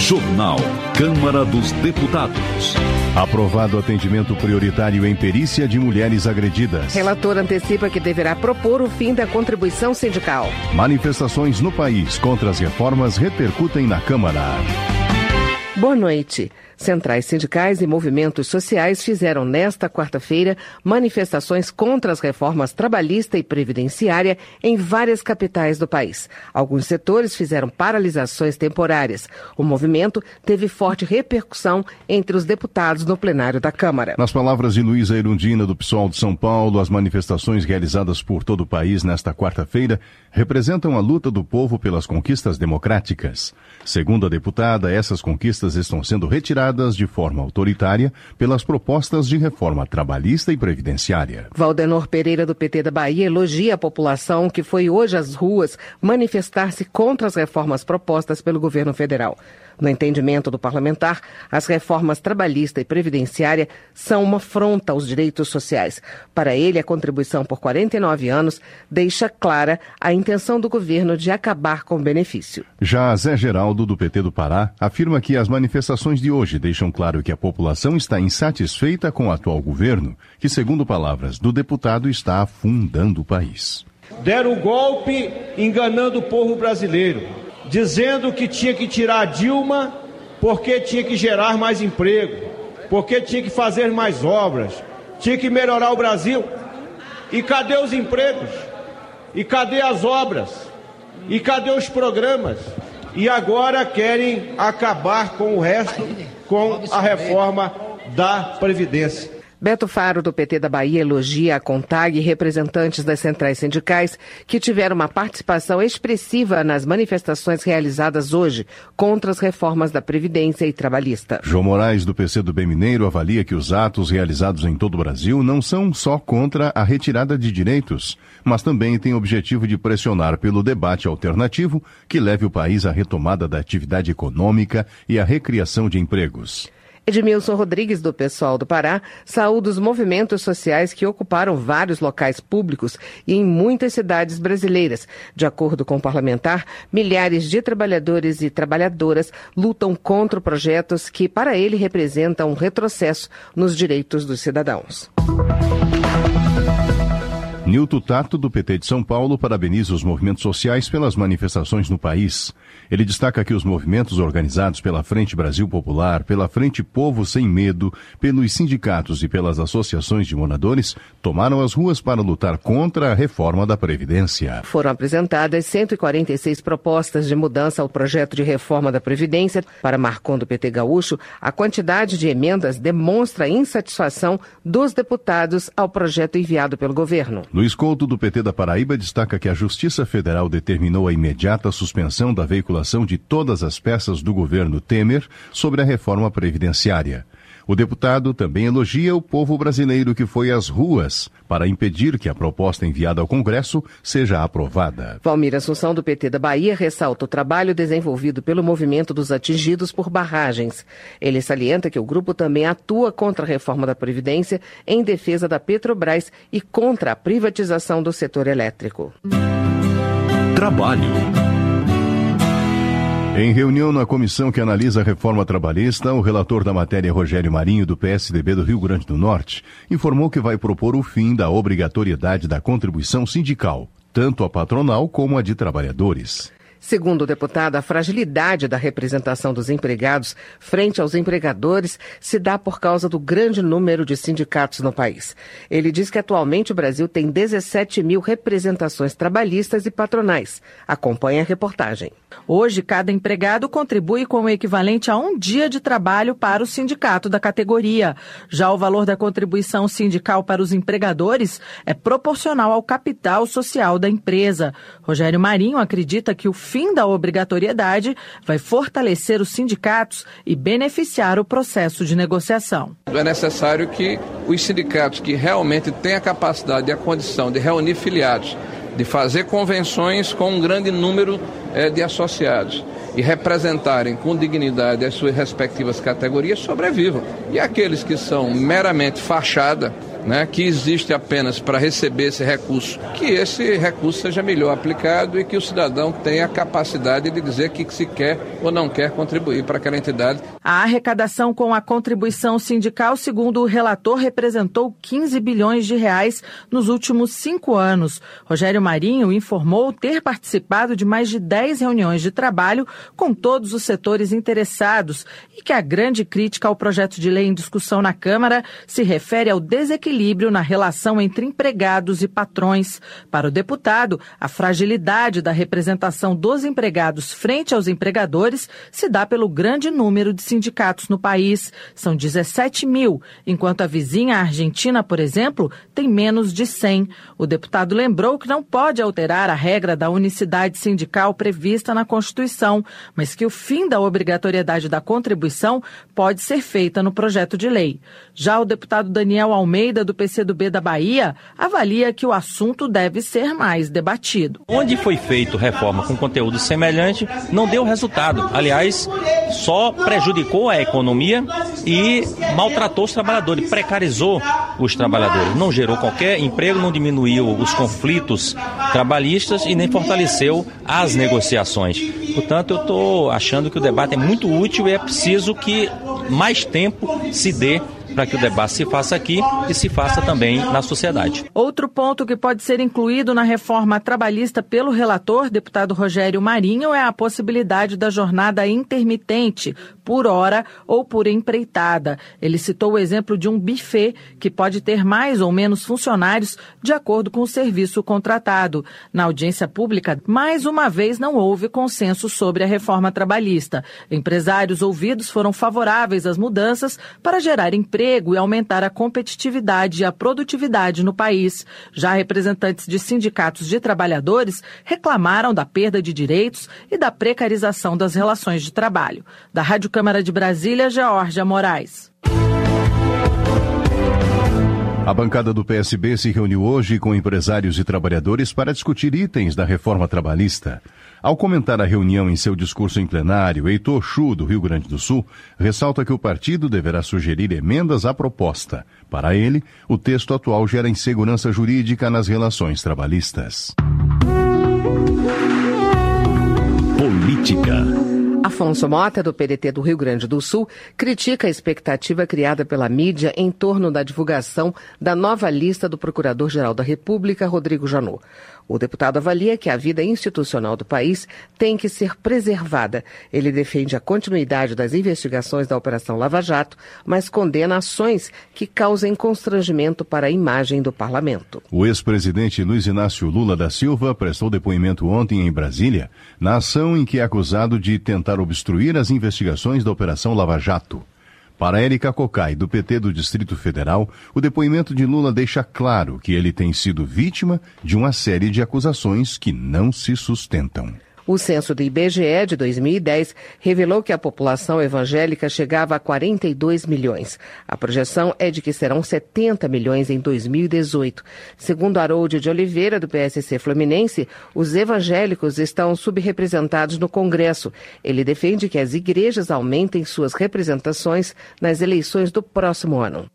Jornal Câmara dos Deputados. Aprovado atendimento prioritário em perícia de mulheres agredidas. Relator antecipa que deverá propor o fim da contribuição sindical. Manifestações no país contra as reformas repercutem na Câmara. Boa noite. Centrais sindicais e movimentos sociais fizeram nesta quarta-feira manifestações contra as reformas trabalhista e previdenciária em várias capitais do país. Alguns setores fizeram paralisações temporárias. O movimento teve forte repercussão entre os deputados no plenário da Câmara. Nas palavras de Luísa Erundina, do PSOL de São Paulo, as manifestações realizadas por todo o país nesta quarta-feira representam a luta do povo pelas conquistas democráticas. Segundo a deputada, essas conquistas estão sendo retiradas de forma autoritária pelas propostas de reforma trabalhista e previdenciária. Valdenor Pereira, do PT da Bahia, elogia a população que foi hoje às ruas manifestar-se contra as reformas propostas pelo governo federal. No entendimento do parlamentar, as reformas trabalhista e previdenciária são uma afronta aos direitos sociais. Para ele, a contribuição por 49 anos deixa clara a intenção do governo de acabar com o benefício. Já Zé Geraldo, do PT do Pará, afirma que as manifestações de hoje deixam claro que a população está insatisfeita com o atual governo, que, segundo palavras do deputado, está afundando o país. Deram o golpe enganando o povo brasileiro, dizendo que tinha que tirar a Dilma porque tinha que gerar mais emprego, porque tinha que fazer mais obras, tinha que melhorar o Brasil. E cadê os empregos? E cadê as obras? E cadê os programas? E agora querem acabar com o resto, com a reforma da Previdência. Beto Faro, do PT da Bahia, elogia a CONTAG e representantes das centrais sindicais que tiveram uma participação expressiva nas manifestações realizadas hoje contra as reformas da Previdência e Trabalhista. João Moraes, do PC do Bem Mineiro, avalia que os atos realizados em todo o Brasil não são só contra a retirada de direitos, mas também têm o objetivo de pressionar pelo debate alternativo que leve o país à retomada da atividade econômica e à recriação de empregos. Edmilson Rodrigues, do PSOL do Pará, saúda os movimentos sociais que ocuparam vários locais públicos e em muitas cidades brasileiras. De acordo com o parlamentar, milhares de trabalhadores e trabalhadoras lutam contra projetos que, para ele, representam um retrocesso nos direitos dos cidadãos. Nilton Tato, do PT de São Paulo, parabeniza os movimentos sociais pelas manifestações no país. Ele destaca que os movimentos organizados pela Frente Brasil Popular, pela Frente Povo Sem Medo, pelos sindicatos e pelas associações de moradores tomaram as ruas para lutar contra a reforma da Previdência. Foram apresentadas 146 propostas de mudança ao projeto de reforma da Previdência. Para Marcon, do PT gaúcho, a quantidade de emendas demonstra a insatisfação dos deputados ao projeto enviado pelo governo. Luiz Couto, do PT da Paraíba, destaca que a Justiça Federal determinou a imediata suspensão da veiculação de todas as peças do governo Temer sobre a reforma previdenciária. O deputado também elogia o povo brasileiro que foi às ruas para impedir que a proposta enviada ao Congresso seja aprovada. Valmir Assunção, do PT da Bahia, ressalta o trabalho desenvolvido pelo movimento dos atingidos por barragens. Ele salienta que o grupo também atua contra a reforma da Previdência, em defesa da Petrobras e contra a privatização do setor elétrico. Trabalho. Em reunião na comissão que analisa a reforma trabalhista, o relator da matéria, Rogério Marinho, do PSDB do Rio Grande do Norte, informou que vai propor o fim da obrigatoriedade da contribuição sindical, tanto a patronal como a de trabalhadores. Segundo o deputado, a fragilidade da representação dos empregados frente aos empregadores se dá por causa do grande número de sindicatos no país. Ele diz que atualmente o Brasil tem 17 mil representações trabalhistas e patronais. Acompanhe a reportagem. Hoje, cada empregado contribui com o equivalente a um dia de trabalho para o sindicato da categoria. Já o valor da contribuição sindical para os empregadores é proporcional ao capital social da empresa. Rogério Marinho acredita que o fim da obrigatoriedade vai fortalecer os sindicatos e beneficiar o processo de negociação. É necessário que os sindicatos que realmente têm a capacidade e a condição de reunir filiados, de fazer convenções com um grande número de associados e representarem com dignidade as suas respectivas categorias sobrevivam. E aqueles que são meramente fachada, né, que existe apenas para receber esse recurso, que esse recurso seja melhor aplicado e que o cidadão tenha a capacidade de dizer que se quer ou não quer contribuir para aquela entidade. A arrecadação com a contribuição sindical, segundo o relator, representou 15 bilhões de reais nos últimos 5 anos. Rogério Marinho informou ter participado de mais de 10 reuniões de trabalho com todos os setores interessados e que a grande crítica ao projeto de lei em discussão na Câmara se refere ao desequilíbrio na relação entre empregados e patrões. Para o deputado, a fragilidade da representação dos empregados frente aos empregadores se dá pelo grande número de sindicatos no país. São 17 mil, enquanto a vizinha Argentina, por exemplo, tem menos de 100. O deputado lembrou que não pode alterar a regra da unicidade sindical prevista na Constituição, mas que o fim da obrigatoriedade da contribuição pode ser feita no projeto de lei. Já o deputado Daniel Almeida, do PCdoB da Bahia, avalia que o assunto deve ser mais debatido. Onde foi feito reforma com conteúdo semelhante, não deu resultado. Aliás, só prejudicou a economia e maltratou os trabalhadores, precarizou os trabalhadores. Não gerou qualquer emprego, não diminuiu os conflitos trabalhistas e nem fortaleceu as negociações. Portanto, eu estou achando que o debate é muito útil e é preciso que mais tempo se dê para que o debate se faça aqui e se faça também na sociedade. Outro ponto que pode ser incluído na reforma trabalhista pelo relator, deputado Rogério Marinho, é a possibilidade da jornada intermitente, por hora ou por empreitada. Ele citou o exemplo de um buffet que pode ter mais ou menos funcionários de acordo com o serviço contratado. Na audiência pública, mais uma vez não houve consenso sobre a reforma trabalhista. Empresários ouvidos foram favoráveis às mudanças para gerar emprego e aumentar a competitividade e a produtividade no país. Já representantes de sindicatos de trabalhadores reclamaram da perda de direitos e da precarização das relações de trabalho. Da Rádio Câmara de Brasília, Geórgia Moraes. A bancada do PSB se reuniu hoje com empresários e trabalhadores para discutir itens da reforma trabalhista. Ao comentar a reunião em seu discurso em plenário, Heitor Chu, do Rio Grande do Sul, ressalta que o partido deverá sugerir emendas à proposta. Para ele, o texto atual gera insegurança jurídica nas relações trabalhistas. Política. Afonso Mota, do PDT do Rio Grande do Sul, critica a expectativa criada pela mídia em torno da divulgação da nova lista do Procurador-Geral da República, Rodrigo Janot. O deputado avalia que a vida institucional do país tem que ser preservada. Ele defende a continuidade das investigações da Operação Lava Jato, mas condena ações que causem constrangimento para a imagem do parlamento. O ex-presidente Luiz Inácio Lula da Silva prestou depoimento ontem em Brasília, na ação em que é acusado de tentar obstruir as investigações da Operação Lava Jato. Para Érica Cocai, do PT do Distrito Federal, o depoimento de Lula deixa claro que ele tem sido vítima de uma série de acusações que não se sustentam. O censo do IBGE de 2010 revelou que a população evangélica chegava a 42 milhões. A projeção é de que serão 70 milhões em 2018. Segundo Harold de Oliveira, do PSC Fluminense, os evangélicos estão subrepresentados no Congresso. Ele defende que as igrejas aumentem suas representações nas eleições do próximo ano.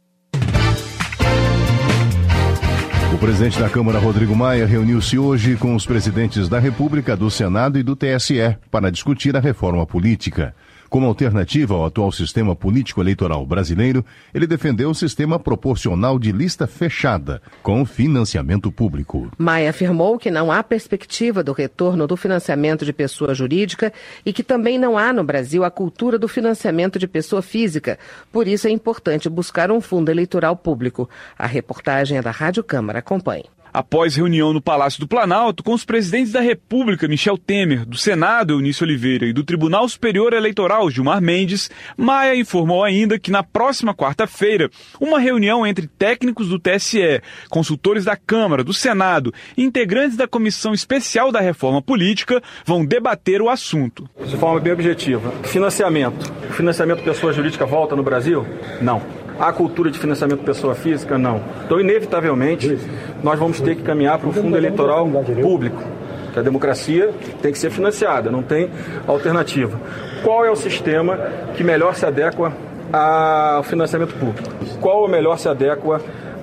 O presidente da Câmara, Rodrigo Maia, reuniu-se hoje com os presidentes da República, do Senado e do TSE para discutir a reforma política. Como alternativa ao atual sistema político-eleitoral brasileiro, ele defendeu o sistema proporcional de lista fechada, com financiamento público. Maia afirmou que não há perspectiva do retorno do financiamento de pessoa jurídica e que também não há no Brasil a cultura do financiamento de pessoa física. Por isso é importante buscar um fundo eleitoral público. A reportagem é da Rádio Câmara. Acompanhe. Após reunião no Palácio do Planalto com os presidentes da República, Michel Temer, do Senado, Eunício Oliveira, e do Tribunal Superior Eleitoral, Gilmar Mendes, Maia informou ainda que na próxima quarta-feira, uma reunião entre técnicos do TSE, consultores da Câmara, do Senado e integrantes da Comissão Especial da Reforma Política vão debater o assunto. De forma bem objetiva, financiamento. O financiamento pessoa jurídica volta no Brasil? Não. A cultura de financiamento pessoa física, não. Então, inevitavelmente, nós vamos ter que caminhar para um fundo eleitoral público. Que a democracia tem que ser financiada, não tem alternativa. Qual é o sistema que melhor se adequa ao financiamento público? Qual melhor se adequa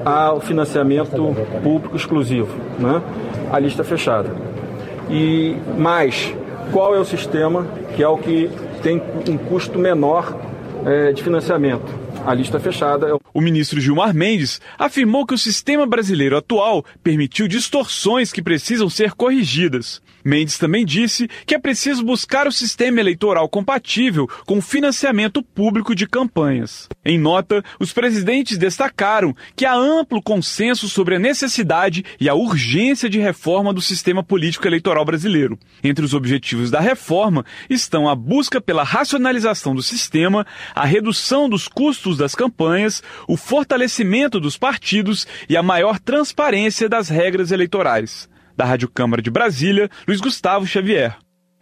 ao financiamento público exclusivo, né? A lista fechada. Mas qual é o sistema que é o que tem um custo menor de financiamento? A lista fechada. O ministro Gilmar Mendes afirmou que o sistema brasileiro atual permitiu distorções que precisam ser corrigidas. Mendes também disse que é preciso buscar o sistema eleitoral compatível com o financiamento público de campanhas. Em nota, os presidentes destacaram que há amplo consenso sobre a necessidade e a urgência de reforma do sistema político eleitoral brasileiro. Entre os objetivos da reforma estão a busca pela racionalização do sistema, a redução dos custos das campanhas, o fortalecimento dos partidos e a maior transparência das regras eleitorais. Da Rádio Câmara de Brasília, Luiz Gustavo Xavier.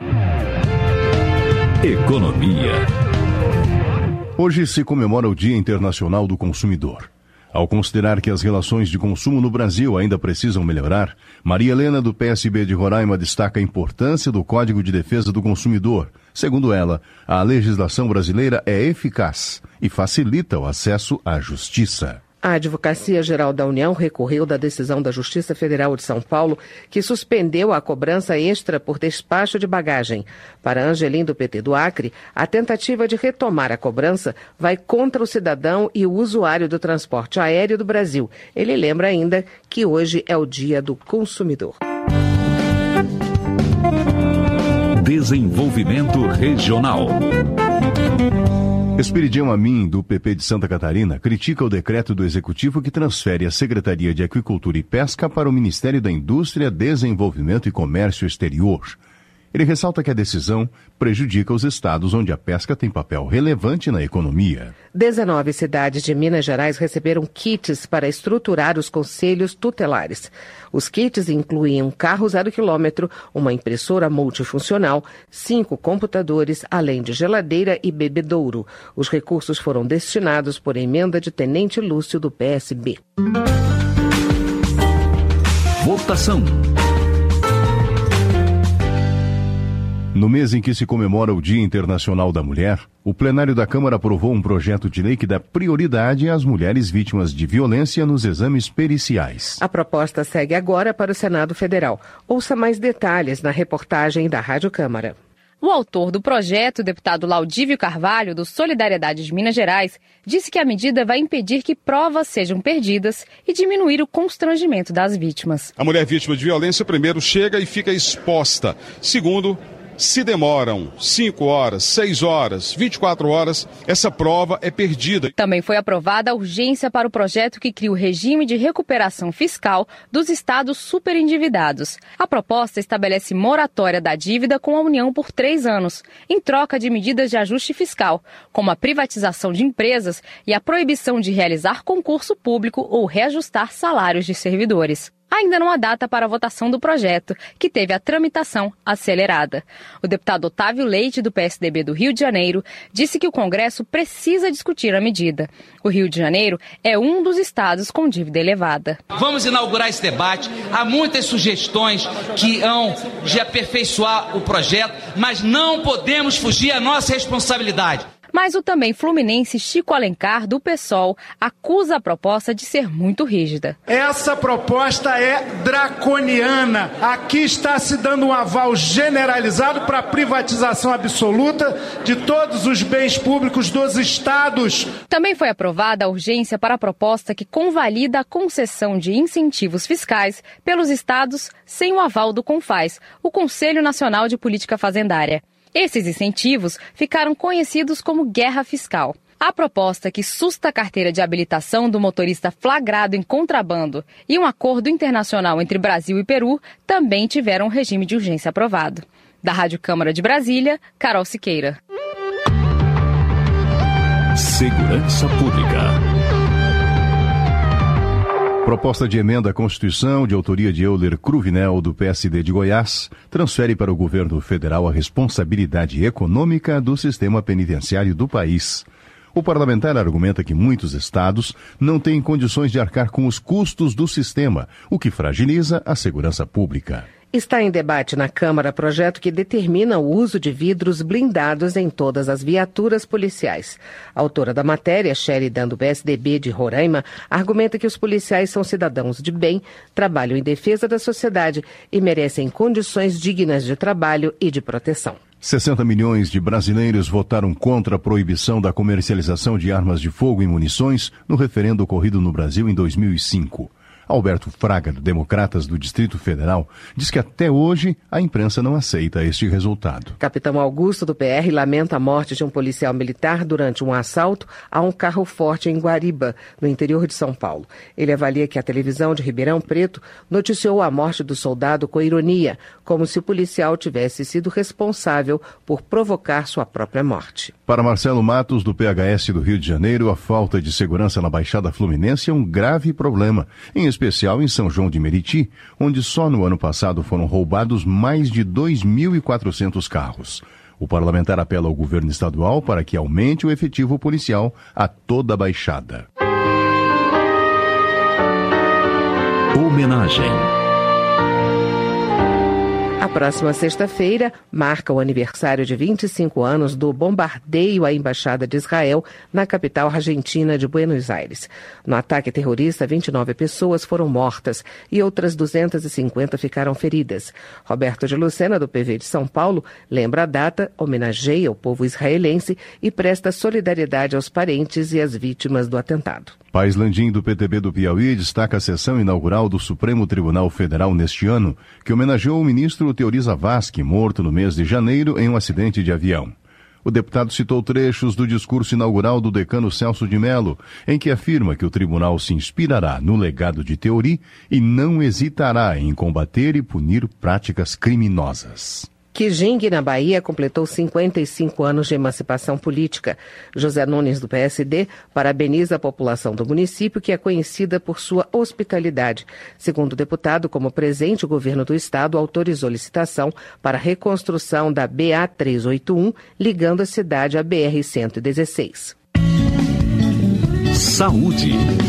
Economia. Hoje se comemora o Dia Internacional do Consumidor. Ao considerar que as relações de consumo no Brasil ainda precisam melhorar, Maria Helena, do PSB de Roraima, destaca a importância do Código de Defesa do Consumidor. Segundo ela, a legislação brasileira é eficaz e facilita o acesso à justiça. A Advocacia Geral da União recorreu da decisão da Justiça Federal de São Paulo, que suspendeu a cobrança extra por despacho de bagagem. Para Angelim, do PT do Acre, a tentativa de retomar a cobrança vai contra o cidadão e o usuário do transporte aéreo do Brasil. Ele lembra ainda que hoje é o Dia do Consumidor. Desenvolvimento Regional. Esperidião Amin, do PP de Santa Catarina, critica o decreto do Executivo que transfere a Secretaria de Aquicultura e Pesca para o Ministério da Indústria, Desenvolvimento e Comércio Exterior. Ele ressalta que a decisão prejudica os estados onde a pesca tem papel relevante na economia. 19 cidades de Minas Gerais receberam kits para estruturar os conselhos tutelares. Os kits incluem um carro 0 km, uma impressora multifuncional, 5 computadores, além de geladeira e bebedouro. Os recursos foram destinados por emenda de Tenente Lúcio, do PSB. Votação. No mês em que se comemora o Dia Internacional da Mulher, o plenário da Câmara aprovou um projeto de lei que dá prioridade às mulheres vítimas de violência nos exames periciais. A proposta segue agora para o Senado Federal. Ouça mais detalhes na reportagem da Rádio Câmara. O autor do projeto, o deputado Laudívio Carvalho, do Solidariedade de Minas Gerais, disse que a medida vai impedir que provas sejam perdidas e diminuir o constrangimento das vítimas. A mulher vítima de violência, primeiro, chega e fica exposta. Segundo, se demoram 5 horas, 6 horas, 24 horas, essa prova é perdida. Também foi aprovada a urgência para o projeto que cria o regime de recuperação fiscal dos estados superendividados. A proposta estabelece moratória da dívida com a União por 3 anos, em troca de medidas de ajuste fiscal, como a privatização de empresas e a proibição de realizar concurso público ou reajustar salários de servidores. Ainda não há data para a votação do projeto, que teve a tramitação acelerada. O deputado Otávio Leite, do PSDB do Rio de Janeiro, disse que o Congresso precisa discutir a medida. O Rio de Janeiro é um dos estados com dívida elevada. Vamos inaugurar esse debate. Há muitas sugestões que hão de aperfeiçoar o projeto, mas não podemos fugir à nossa responsabilidade. Mas o também fluminense Chico Alencar, do PSOL, acusa a proposta de ser muito rígida. Essa proposta é draconiana. Aqui está se dando um aval generalizado para a privatização absoluta de todos os bens públicos dos estados. Também foi aprovada a urgência para a proposta que convalida a concessão de incentivos fiscais pelos estados sem o aval do CONFAS, o Conselho Nacional de Política Fazendária. Esses incentivos ficaram conhecidos como guerra fiscal. A proposta que susta a carteira de habilitação do motorista flagrado em contrabando e um acordo internacional entre Brasil e Peru também tiveram um regime de urgência aprovado. Da Rádio Câmara de Brasília, Carol Siqueira. Segurança Pública. Proposta de emenda à Constituição, de autoria de Euler Cruvinel, do PSD de Goiás, transfere para o governo federal a responsabilidade econômica do sistema penitenciário do país. O parlamentar argumenta que muitos estados não têm condições de arcar com os custos do sistema, o que fragiliza a segurança pública. Está em debate na Câmara projeto que determina o uso de vidros blindados em todas as viaturas policiais. A autora da matéria, Sheridan, do PSDB de Roraima, argumenta que os policiais são cidadãos de bem, trabalham em defesa da sociedade e merecem condições dignas de trabalho e de proteção. 60 milhões de brasileiros votaram contra a proibição da comercialização de armas de fogo e munições no referendo ocorrido no Brasil em 2005. Alberto Fraga, do Democratas do Distrito Federal, diz que até hoje a imprensa não aceita este resultado. Capitão Augusto, do PR, lamenta a morte de um policial militar durante um assalto a um carro forte em Guariba, no interior de São Paulo. Ele avalia que a televisão de Ribeirão Preto noticiou a morte do soldado com ironia, como se o policial tivesse sido responsável por provocar sua própria morte. Para Marcelo Matos, do PHS do Rio de Janeiro, a falta de segurança na Baixada Fluminense é um grave problema, em especial em São João de Meriti, onde só no ano passado foram roubados mais de 2.400 carros. O parlamentar apela ao governo estadual para que aumente o efetivo policial a toda a Baixada. Homenagem. A próxima sexta-feira marca o aniversário de 25 anos do bombardeio à Embaixada de Israel na capital argentina de Buenos Aires. No ataque terrorista, 29 pessoas foram mortas e outras 250 ficaram feridas. Roberto de Lucena, do PV de São Paulo, lembra a data, homenageia o povo israelense e presta solidariedade aos parentes e às vítimas do atentado. Paes Landim, do PTB do Piauí, destaca a sessão inaugural do Supremo Tribunal Federal neste ano, que homenageou o ministro Teori Zavascki, morto no mês de janeiro em um acidente de avião. O deputado citou trechos do discurso inaugural do decano Celso de Mello, em que afirma que o tribunal se inspirará no legado de Teori e não hesitará em combater e punir práticas criminosas. Quijingue, na Bahia, completou 55 anos de emancipação política. José Nunes, do PSD, parabeniza a população do município, que é conhecida por sua hospitalidade. Segundo o deputado, como presente, o governo do estado autorizou licitação para a reconstrução da BA-381, ligando a cidade à BR-116. Saúde.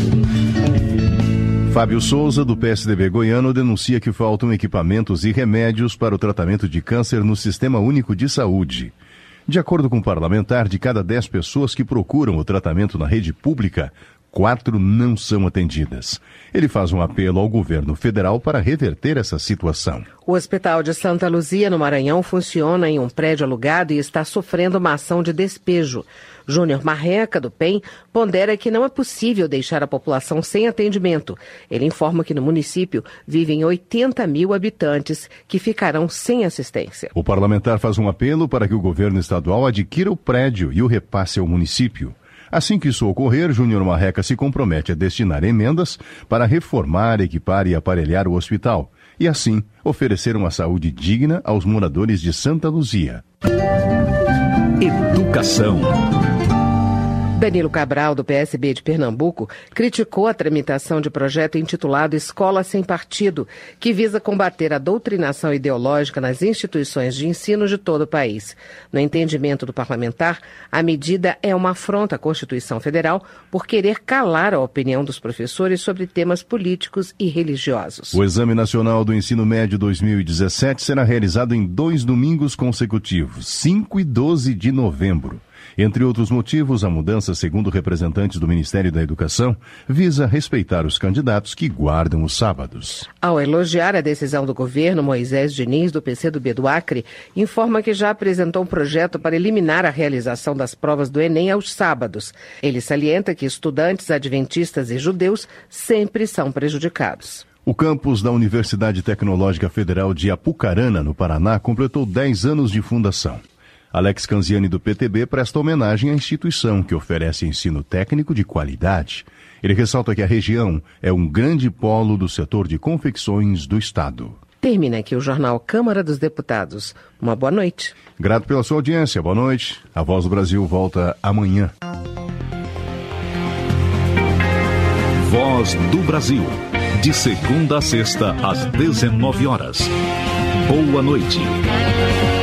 Fábio Souza, do PSDB goiano, denuncia que faltam equipamentos e remédios para o tratamento de câncer no Sistema Único de Saúde. De acordo com o parlamentar, de cada 10 pessoas que procuram o tratamento na rede pública, 4 não são atendidas. Ele faz um apelo ao governo federal para reverter essa situação. O Hospital de Santa Luzia, no Maranhão, funciona em um prédio alugado e está sofrendo uma ação de despejo. Júnior Marreca, do PEN, pondera que não é possível deixar a população sem atendimento. Ele informa que no município vivem 80 mil habitantes que ficarão sem assistência. O parlamentar faz um apelo para que o governo estadual adquira o prédio e o repasse ao município. Assim que isso ocorrer, Júnior Marreca se compromete a destinar emendas para reformar, equipar e aparelhar o hospital e, assim, oferecer uma saúde digna aos moradores de Santa Luzia. Educação. Danilo Cabral, do PSB de Pernambuco, criticou a tramitação de projeto intitulado Escola Sem Partido, que visa combater a doutrinação ideológica nas instituições de ensino de todo o país. No entendimento do parlamentar, a medida é uma afronta à Constituição Federal por querer calar a opinião dos professores sobre temas políticos e religiosos. O Exame Nacional do Ensino Médio 2017 será realizado em 2 domingos consecutivos, 5 e 12 de novembro. Entre outros motivos, a mudança, segundo representantes do Ministério da Educação, visa respeitar os candidatos que guardam os sábados. Ao elogiar a decisão do governo, Moisés Diniz, do PCdoB do Acre, informa que já apresentou um projeto para eliminar a realização das provas do Enem aos sábados. Ele salienta que estudantes adventistas e judeus sempre são prejudicados. O campus da Universidade Tecnológica Federal de Apucarana, no Paraná, completou 10 anos de fundação. Alex Canziani, do PTB, presta homenagem à instituição que oferece ensino técnico de qualidade. Ele ressalta que a região é um grande polo do setor de confecções do Estado. Termina aqui o jornal Câmara dos Deputados. Uma boa noite. Grato pela sua audiência. Boa noite. A Voz do Brasil volta amanhã. Voz do Brasil. De segunda a sexta, às 19 horas. Boa noite.